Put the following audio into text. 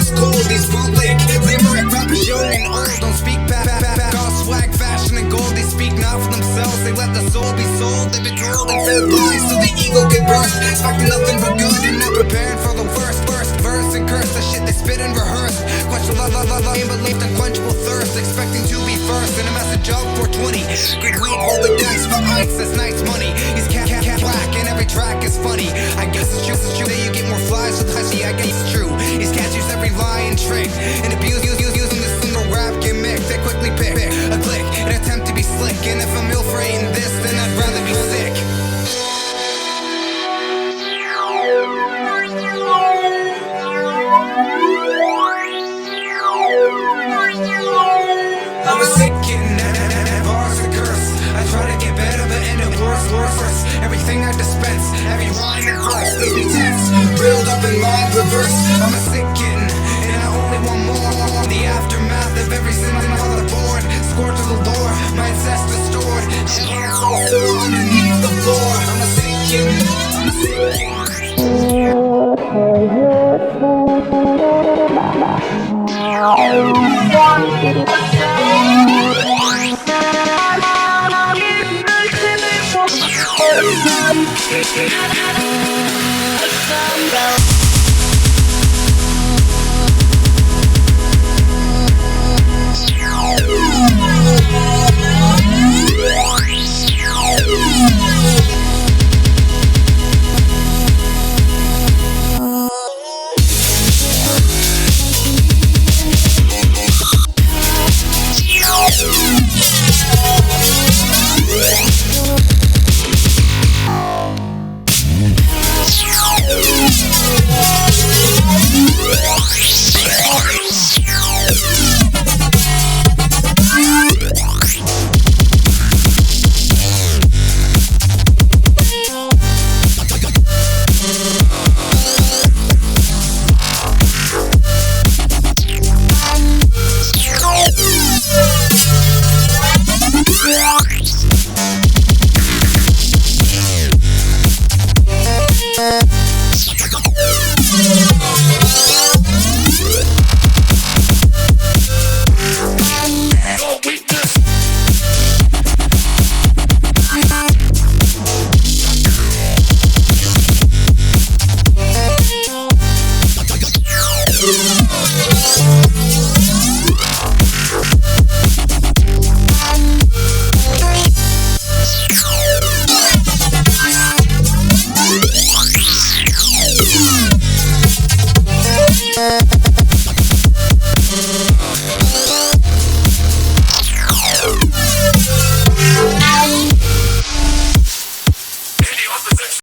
first gold. These bootleg limerick rappers, young and old, don't speak back. All swag, fashion, and gold. They speak not for themselves. They let the soul be sold. They've been drilled and fed lies so the ego can burst, expecting nothing but good and not preparing for the worst. Verse and curse, the shit they spit and rehearse. Question aim believed unquenchable thirst, expecting to be first in a message of 420. Good weed, roll the dice for ice, that's nice money. He's cat black and every track is funny. I guess it's true that you get more flies with Hushy. I guess it's true. These cats use every lie and trick and abuse using this single rap gimmick. They quickly pick a click and attempt to be slick. And if I'm ill for hating this, then I'd rather be sick. I'm a sick kitten, and bars a curse. I try to get better, but end up worse. Everything I dispense, every rhyme and verse leaves me tense, reeled up in mind reverse. I'm a sick kitten, and I only want more. The aftermath of every sin on the board, scored to the lore, my ancestors stored, and hands all sore underneath the floor. I'm a sick kitten, I'm a sick kitten.